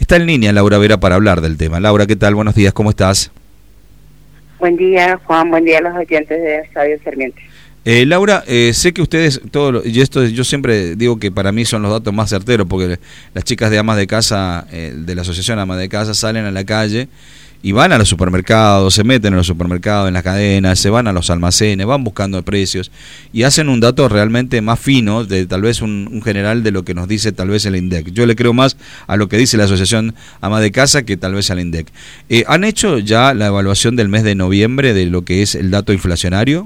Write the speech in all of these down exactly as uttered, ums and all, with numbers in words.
Está en línea Laura Vera para hablar del tema. Laura, ¿qué tal? Buenos días, ¿cómo estás? Buen día, Juan, buen día a los oyentes de Radio Sarmiento. Eh, Laura, eh, sé que ustedes, todo lo, y esto yo siempre digo que para mí son los datos más certeros, porque las chicas de amas de casa, eh, de la asociación Amas de Casa, salen a la calle y van a los supermercados, se meten en los supermercados, en las cadenas, se van a los almacenes, van buscando precios y hacen un dato realmente más fino, de tal vez un, un general de lo que nos dice tal vez el INDEC. Yo le creo más a lo que dice la asociación Amas de Casa que tal vez al INDEC. Eh, ¿Han hecho ya la evaluación del mes de noviembre de lo que es el dato inflacionario?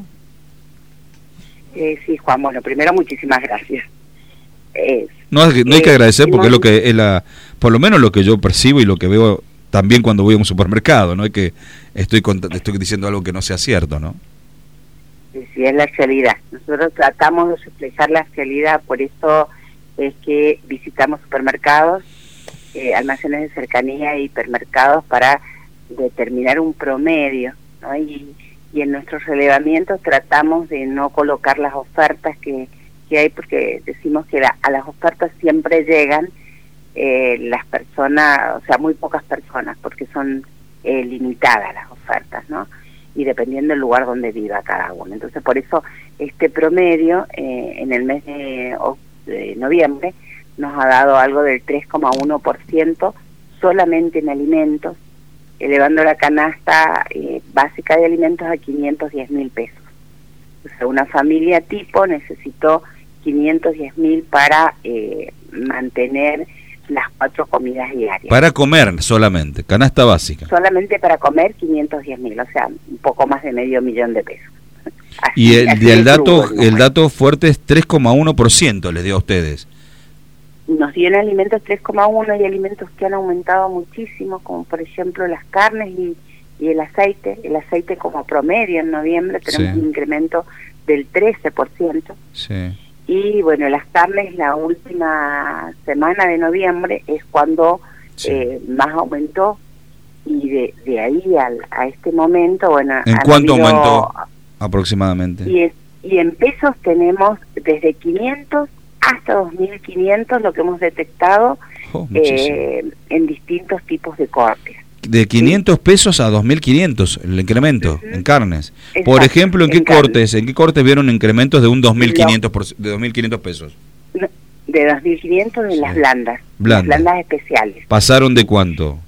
Eh, sí, Juan, bueno, primero muchísimas gracias. Eh, no, no hay que eh, agradecer porque hemos... es lo que es la, por lo menos lo que yo percibo y lo que veo también cuando voy a un supermercado, no es que estoy estoy diciendo algo que no sea cierto, ¿no? Sí, sí, es la realidad. Nosotros tratamos de reflejar la realidad, por eso es que visitamos supermercados, eh, almacenes de cercanía y hipermercados para determinar un promedio, ¿no? Y, y en nuestros relevamientos tratamos de no colocar las ofertas que, que hay, porque decimos que la, a las ofertas siempre llegan eh, las personas, o sea, muy pocas personas, porque son eh, limitadas las ofertas, ¿no? Y dependiendo del lugar donde viva cada uno. Entonces, por eso este promedio eh, en el mes de, de noviembre nos ha dado algo del tres coma uno por ciento solamente en alimentos, elevando la canasta eh, básica de alimentos a quinientos diez mil pesos. O sea, una familia tipo necesitó quinientos diez mil para eh, mantener las cuatro comidas diarias. Para comer solamente, canasta básica. Solamente para comer quinientos diez mil, o sea, un poco más de medio millón de pesos. Así, y el, y el dato crudo, ¿no? el dato fuerte es tres coma uno por ciento les dio a ustedes. Nos dio en alimentos tres coma uno y alimentos que han aumentado muchísimo, como por ejemplo las carnes y, y el aceite. El aceite como promedio en noviembre tenemos Sí. un incremento del trece por ciento. Sí. Y bueno, las carnes la última semana de noviembre es cuando Sí. eh, más aumentó, y de, de ahí al, a este momento, bueno... ¿En cuánto aumentó aproximadamente? Y, y en pesos tenemos desde quinientos hasta dos mil quinientos lo que hemos detectado Oh, eh, en distintos tipos de cortes. De quinientos pesos a dos mil quinientos el incremento Uh-huh. en carnes. Exacto, Por ejemplo, ¿en qué en carne. cortes? ¿En qué cortes vieron incrementos de un dos mil quinientos por, de dos mil quinientos pesos? No, de dos mil quinientos en Sí. las blandas, Blandas. las blandas especiales. ¿Pasaron de cuánto?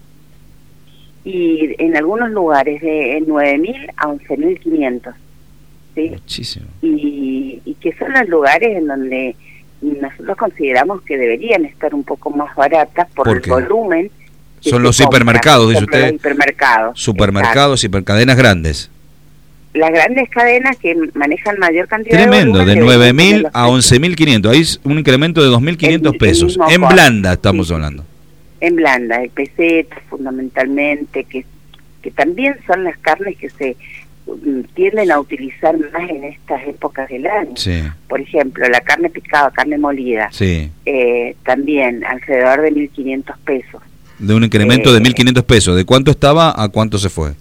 Y en algunos lugares de nueve mil a once mil quinientos. ¿Sí? Muchísimo. Y, y que son los lugares en donde nosotros consideramos que deberían estar un poco más baratas por, ¿Por el qué? volumen. que Son se los compra. hipermercados, dice Por ejemplo, usted. los hipermercados. Supermercados, hipercadenas grandes. Las grandes cadenas que manejan mayor cantidad Tremendo, de de volumen, nueve deberían mil poner los a precios. once mil quinientos. Ahí es un incremento de dos mil quinientos El- el pesos. mismo En corte. blanda estamos Sí. hablando. En blanda, el peseta fundamentalmente, que, que también son las carnes que se mm, tienden a utilizar más en estas épocas del año. Sí, Por ejemplo, la carne picada, carne molida, sí. eh, también alrededor de mil quinientos pesos. De un incremento Eh, de mil quinientos pesos. ¿De cuánto estaba a cuánto se fue?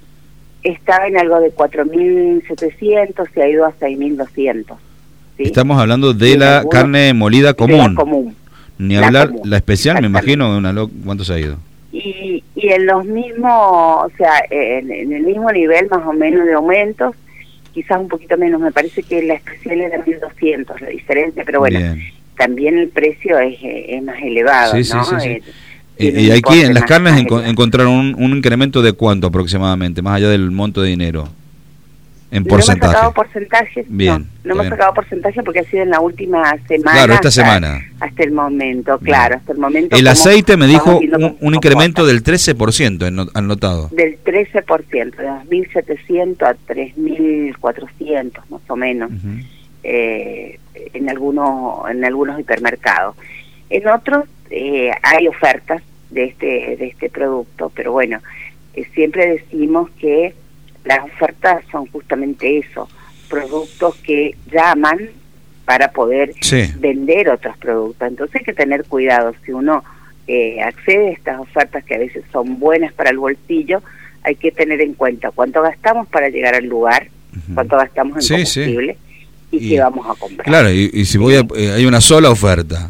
Estaba en algo de cuatro mil setecientos, se ha ido a seis mil doscientos. ¿sí? Estamos hablando de Y la algunos- carne molida De la común. común. Ni la hablar, común, la especial, me exactamente. imagino, de una lo- ¿cuánto se ha ido? Y, y en los mismos, o sea, en, en el mismo nivel más o menos de aumentos, quizás un poquito menos, me parece que la especial era mil doscientos la diferencia, pero bueno, Bien. también el precio es, eh, es más elevado, Sí, sí, ¿no? sí, sí. Eh, Y, tiene y un aquí importe en las más- carnes más enco- elevado. encontraron un, un incremento de cuánto aproximadamente, más allá del monto de dinero, en No hemos porcentaje. sacado porcentajes, Bien, no, está no hemos bien. sacado porcentaje porque ha sido en la última semana. Claro, esta hasta, semana. Hasta el momento, Bien. claro, hasta el momento. El como aceite me vamos dijo viendo un, cómo un se incremento comporta. del trece por ciento, en- han notado. Del trece por ciento, de dos mil setecientos a tres mil cuatrocientos más o menos. Ujú. eh, en algunos en algunos hipermercados. En otros eh, hay ofertas de este de este producto, pero bueno, eh, siempre decimos que las ofertas son justamente eso, productos que llaman para poder Sí. vender otros productos. Entonces hay que tener cuidado, si uno eh, accede a estas ofertas que a veces son buenas para el bolsillo, hay que tener en cuenta cuánto gastamos para llegar al lugar, Ujú. cuánto gastamos en Sí, sí. combustible y, Y- qué vamos a comprar. Claro, y, y si voy a, eh, hay una sola oferta,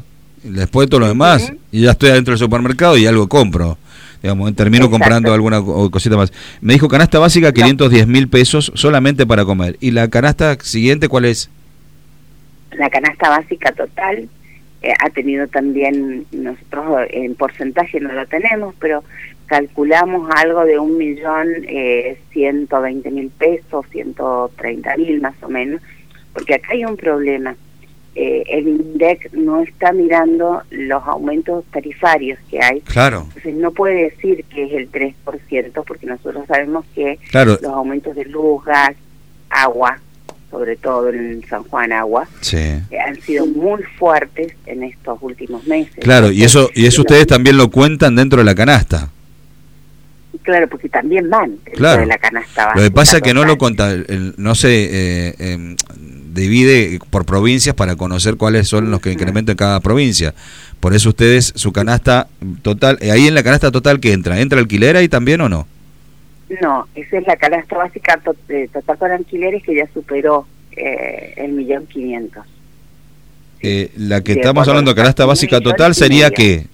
después todo lo demás, uh-huh. y ya estoy adentro del supermercado y algo compro. Digamos, termino Exacto. comprando alguna cosita más. Me dijo canasta básica quinientos diez mil pesos solamente para comer. ¿Y la canasta siguiente cuál es? La canasta básica total eh, ha tenido también, nosotros en porcentaje no lo tenemos, pero calculamos algo de un millón eh, ciento veinte mil pesos, ciento treinta mil más o menos, porque acá hay un problema. Eh, el INDEC no está mirando los aumentos tarifarios que hay. Claro. Entonces no puede decir que es el tres por ciento, porque nosotros sabemos que claro. los aumentos de luz, gas, agua, sobre todo en San Juan Agua, sí. eh, han sido muy fuertes en estos últimos meses. Claro, y eso y eso ustedes también lo cuentan dentro de la canasta. Claro, porque también van dentro claro. de la canasta básica. Lo que pasa es que total. no lo conta, el, no se eh, eh, divide por provincias para conocer cuáles son los que incrementan en cada provincia. Por eso ustedes, su canasta total, eh, ahí en la canasta total que entra, ¿entra alquiler ahí también o no? No, esa es la canasta básica to eh, total con alquileres que ya superó eh, el millón quinientos. Eh, la que de estamos hablando de canasta básica total sería ¿qué?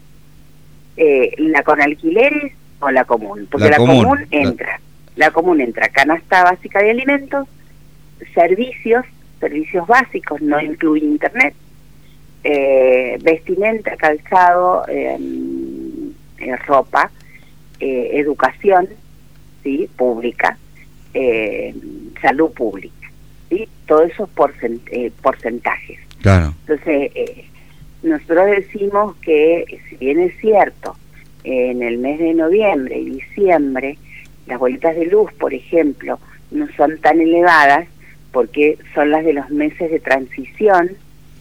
Eh, la con alquileres o la común, porque la, la común, común entra, la... la común entra canasta básica de alimentos, servicios, servicios básicos, no incluye internet, eh, vestimenta, calzado, eh, eh, ropa, eh, educación, sí, pública, eh, salud pública, sí, todo eso porcent eh, porcentajes. Claro. Entonces, eh, nosotros decimos que, si bien es cierto, eh, en el mes de noviembre y diciembre, las bolitas de luz, por ejemplo, no son tan elevadas, porque son las de los meses de transición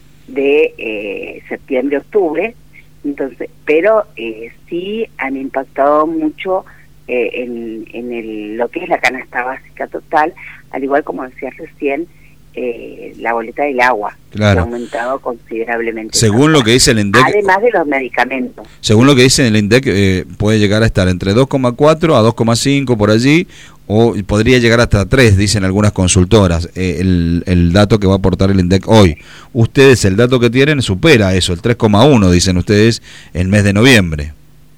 de eh, septiembre-octubre, entonces, pero eh, sí han impactado mucho eh, en, en el, lo que es la canasta básica total, al igual como decías recién, eh, la boleta del agua, claro. que ha aumentado considerablemente. Según lo que dice el INDEC, además de los medicamentos. Según lo que dice el INDEC, eh, puede llegar a estar entre dos coma cuatro a dos coma cinco por allí, o podría llegar hasta tres, dicen algunas consultoras, eh, el, el dato que va a aportar el INDEC hoy. Ustedes, el dato que tienen supera eso, el tres coma uno, dicen ustedes, el mes de noviembre.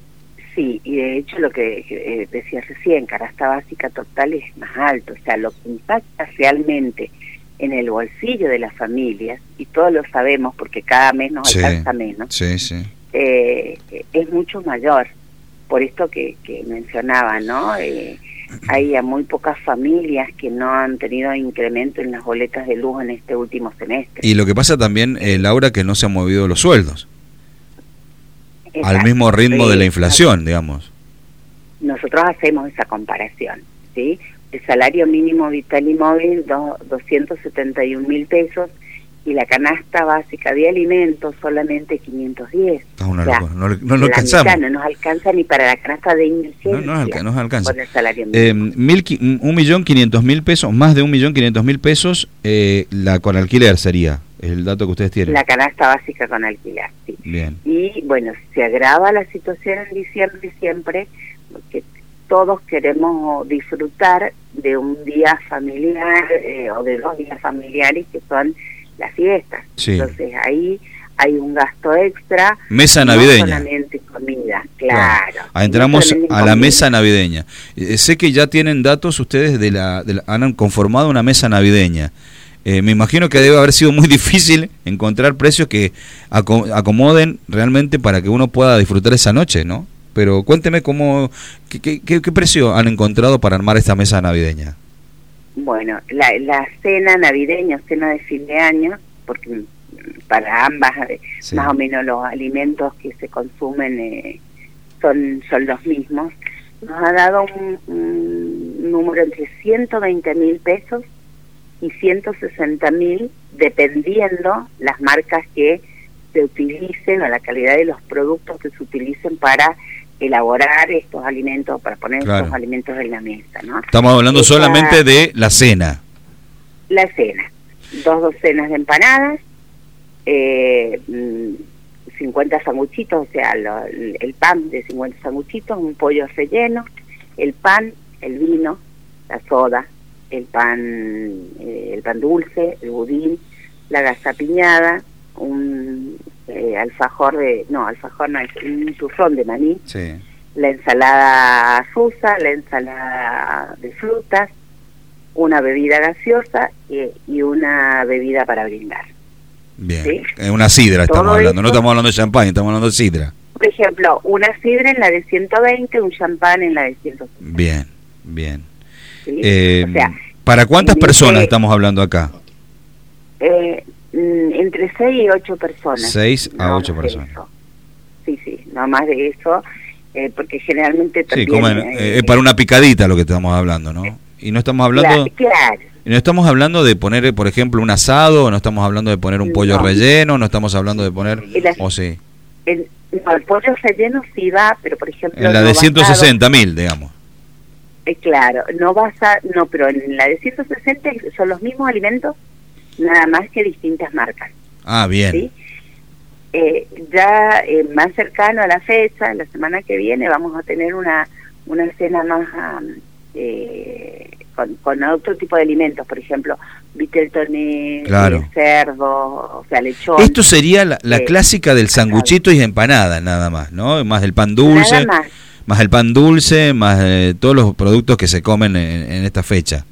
Sí, y de hecho lo que eh, decía recién, canasta básica total es más alto, o sea, lo que impacta realmente en el bolsillo de las familias, y todos lo sabemos porque cada mes nos sí, alcanza menos, sí, sí. Eh, es mucho mayor, por esto que, que mencionaba, ¿no? Eh, hay a muy pocas familias que no han tenido incremento en las boletas de luz en este último semestre. Y lo que pasa también, eh, Laura, que no se han movido los sueldos. Exacto. Al mismo ritmo de la inflación, digamos. Nosotros hacemos esa comparación, ¿sí? El salario mínimo vital y móvil, do, doscientos setenta y un mil pesos, y la canasta básica de alimentos solamente quinientos diez. Ah, una o sea, locura. No, no, no alcanzamos. No nos alcanza ni para la canasta de emergencia. No, no, alca nos alcanza. Con el salario mínimo. Eh, mil, un millón quinientos mil pesos, más de un millón quinientos mil pesos, eh, la con alquiler sería el dato que ustedes tienen. La canasta básica con alquiler, sí. Bien. Y bueno, se agrava la situación en diciembre siempre, porque todos queremos disfrutar de un día familiar eh, o de dos días familiares que son las fiestas. Sí. Entonces ahí hay un gasto extra. Mesa navideña. No solamente comida, claro. claro. Entramos no a la comida. Mesa navideña. Eh, sé que ya tienen datos ustedes de la, de la han conformado una mesa navideña. Eh, me imagino que debe haber sido muy difícil encontrar precios que acomoden realmente para que uno pueda disfrutar esa noche, ¿no? Pero cuénteme cómo, qué, qué, qué precio han encontrado para armar esta mesa navideña. Bueno, la, la cena navideña, cena de fin de año, porque para ambas sí. más o menos los alimentos que se consumen eh, son, son los mismos, nos ha dado un, un número entre ciento veinte mil pesos y ciento sesenta mil, dependiendo las marcas que se utilicen o la calidad de los productos que se utilicen para elaborar estos alimentos, para poner claro. estos alimentos en la mesa, ¿no? Estamos hablando Esta, solamente de la cena. La cena. Dos docenas de empanadas, eh, cincuenta sanguchitos, o sea, lo, el pan de cincuenta sanguchitos, un pollo relleno, el pan, el vino, la soda, el pan, eh, el pan dulce, el budín, la gazapiñada, un eh, alfajor de, no, alfajor no, es un turrón de maní, Sí. la ensalada rusa, la ensalada de frutas, una bebida gaseosa eh, y una bebida para brindar. Bien. ¿Sí? Eh, Una sidra Todo estamos hablando, no esto- estamos hablando de champán, estamos hablando de sidra. Por ejemplo, una sidra en la de ciento veinte, un champán en la de ciento cincuenta. Bien, bien. ¿Sí? Eh, O sea, ¿Para cuántas en personas ese- estamos hablando acá? Eh, mm, entre seis y ocho personas. Seis a No ocho más de personas. eso. Sí, sí, no más de eso, eh, porque generalmente Sí, también... comen, eh, eh, es para una picadita lo que estamos hablando, ¿no? Y no estamos hablando... Claro, claro. Y no estamos hablando de poner, por ejemplo, un asado, no estamos hablando de poner un pollo No. relleno, no estamos hablando de poner... Y la- O sí. El, no, el pollo relleno sí va, pero por ejemplo... En la no de basado- ciento sesenta mil, digamos. Eh, claro, no vas a... No, pero en la de ciento sesenta son los mismos alimentos, nada más que distintas marcas. Ah, bien. ¿Sí? Eh, ya eh, más cercano a la fecha, la semana que viene, vamos a tener una, una cena más... um, eh, con, con otro tipo de alimentos, por ejemplo, vitel toné, Claro. eh, cerdo, o sea, lechón. Esto sería la, la Eh, clásica del sanguchito y empanada, nada más, ¿no? Más el pan dulce, Nada más. más el pan dulce, más eh, todos los productos que se comen en, en esta fecha.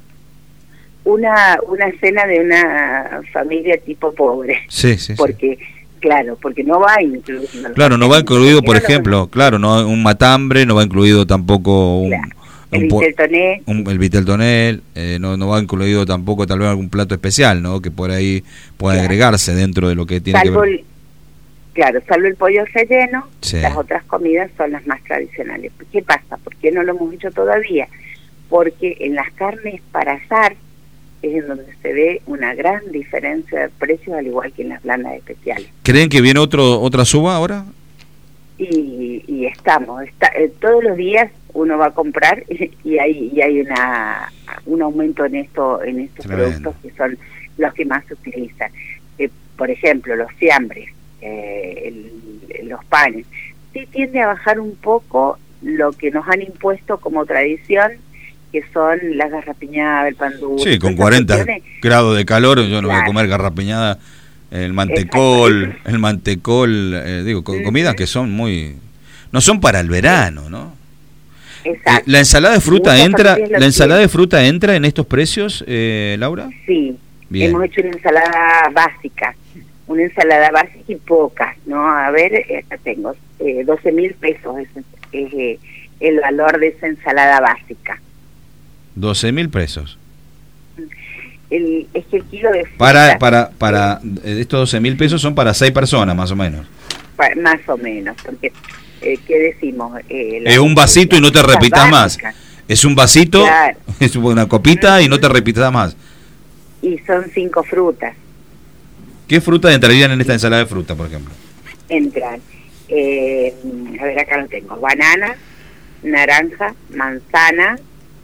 Una, una cena de una familia tipo pobre, Sí, sí, sí. porque, claro, porque no va incluido. Claro, no va incluido, por No lo- ejemplo, claro, no un matambre, no va incluido tampoco un, Claro. un El po- vitel toné, un- el vitel tonel, eh, no, no va incluido tampoco tal vez algún plato especial, ¿no? Que por ahí pueda Claro. agregarse dentro de lo que tiene salvo que ver. el, claro, salvo el pollo relleno, Sí. las otras comidas son las más tradicionales. ¿Qué pasa? ¿Por qué no lo hemos hecho todavía? Porque en las carnes para asar es en donde se ve una gran diferencia de precios, al igual que en las blandas especiales. ¿Creen que viene otro otra suba ahora? Y, y estamos, está, eh, todos los días uno va a comprar y, y hay y hay una un aumento en esto en estos Tremendo. productos que son los que más se utilizan. Eh, por ejemplo, los fiambres, eh, el- los panes. Sí tiende a bajar un poco lo que nos han impuesto como tradición, que son las garrapiñadas, el pan dulce. Sí, con esas cuarenta cuestiones. grados de calor yo no voy a Claro. comer garrapiñada, el mantecol, Exacto. el mantecol, eh, digo, co- Ujú. comidas que son muy... No son para el verano, ¿no? Eh, Exacto. ¿La ensalada de fruta Muchas entra familias lo la ensalada quieren. de fruta entra en estos precios, eh, Laura? Sí, Bien. hemos hecho una ensalada básica, una ensalada básica y poca, ¿no? A ver, eh, acá tengo, eh, doce mil pesos es, es, eh, el valor de esa ensalada básica. doce mil pesos. El, es que el kilo de fruta, Para, para, para, eh, estos doce mil pesos son para seis personas, más o menos. pa- más o menos, porque, eh, ¿qué decimos? Eh, la- Es un vasito y no te las repitas más. básicas, Es un vasito, Claro. es una copita y no te repitas más. y son cinco frutas, ¿Qué frutas entrarían en esta ensalada de fruta, por ejemplo? entran, eh, a ver, acá lo tengo, banana, naranja, manzana,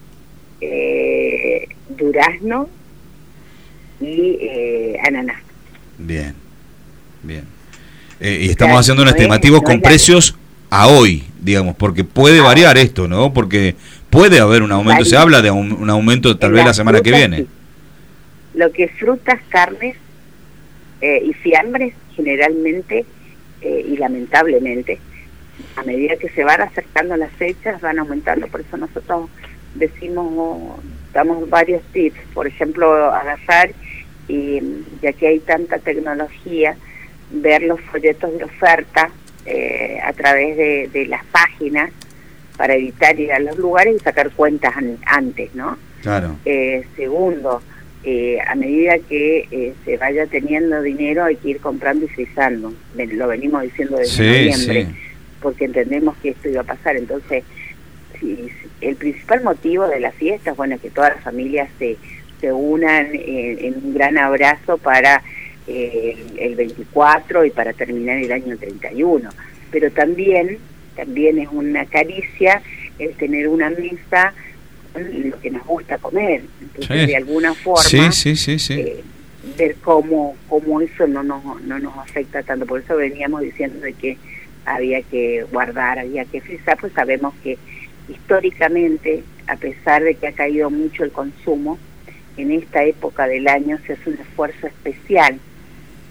eh, durazno y eh, ananá. Bien, bien. Eh, y estamos sea, haciendo un no es- estimativo no con es la- precios a hoy, digamos, porque puede A variar esto, ¿no? Porque puede haber un aumento, Varía. se habla de un, un aumento tal En vez la las semana que frutas, viene. sí. Lo que es frutas, carnes eh, y fiambres, generalmente eh, y lamentablemente, a medida que se van acercando las fechas, van aumentando. Por eso nosotros decimos, damos varios tips. Por ejemplo, agarrar, y ya que hay tanta tecnología, ver los folletos de oferta eh, a través de, de las páginas para evitar ir a los lugares y sacar cuentas an- antes, ¿no? Claro. Eh, segundo, eh, a medida que eh, se vaya teniendo dinero hay que ir comprando y frisando. Ven- Lo venimos diciendo desde Sí, noviembre, sí. porque entendemos que esto iba a pasar. Entonces, si, si- el principal motivo de las fiestas, bueno, es que todas las familias se, se unan en, en un gran abrazo para eh, el, el veinticuatro y para terminar el año treinta y uno. Pero también, también es una caricia el tener una mesa con lo que nos gusta comer. Entonces, Sí. de alguna forma, Sí, sí, sí, sí. eh, ver cómo, cómo eso no nos, no nos afecta tanto. Por eso veníamos diciendo de que había que guardar, había que frizar, pues sabemos que históricamente, a pesar de que ha caído mucho el consumo, en esta época del año se hace un esfuerzo especial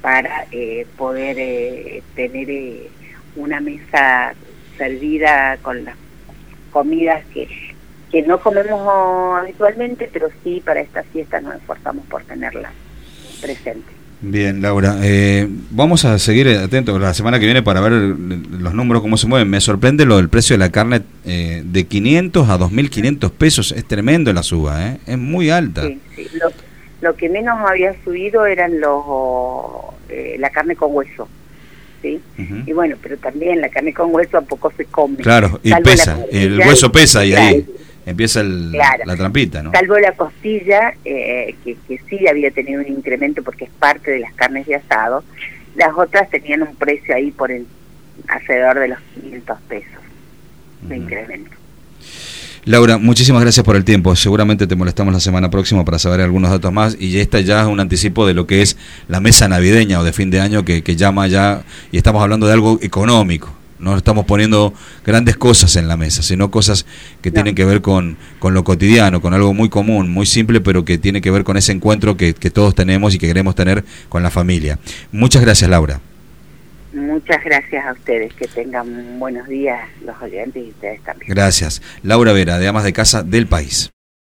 para eh, poder eh, tener eh, una mesa servida con las comidas que, que no comemos habitualmente, pero sí para estas fiestas nos esforzamos por tenerlas presentes. Bien, Laura, eh, vamos a seguir atentos la semana que viene para ver los números, cómo se mueven. Me sorprende lo del precio de la carne, eh, de quinientos a dos mil quinientos pesos, es tremendo la suba, ¿eh? Es muy alta. Sí, sí. Lo, lo que menos había subido eran los eh, la carne con hueso, ¿sí? Uh-huh. Y bueno, pero también la carne con hueso tampoco se come. Claro, y pesa, el hueso pesa y claro, ahí empieza el, claro, la trampita, ¿no? Salvo la costilla, eh, que, que sí había tenido un incremento porque es parte de las carnes de asado, las otras tenían un precio ahí por el, alrededor de los quinientos pesos de uh-huh. incremento. Laura, muchísimas gracias por el tiempo. Seguramente te molestamos la semana próxima para saber algunos datos más, y esta ya es un anticipo de lo que es la mesa navideña o de fin de año que, que llama ya, y estamos hablando de algo económico. No estamos poniendo grandes cosas en la mesa, sino cosas que no. tienen que ver con, con lo cotidiano, con algo muy común, muy simple, pero que tiene que ver con ese encuentro que, que todos tenemos y que queremos tener con la familia. Muchas gracias, Laura. Muchas gracias a ustedes, que tengan buenos días los oyentes y ustedes también. Gracias. Laura Vera, de Amas de Casa del País.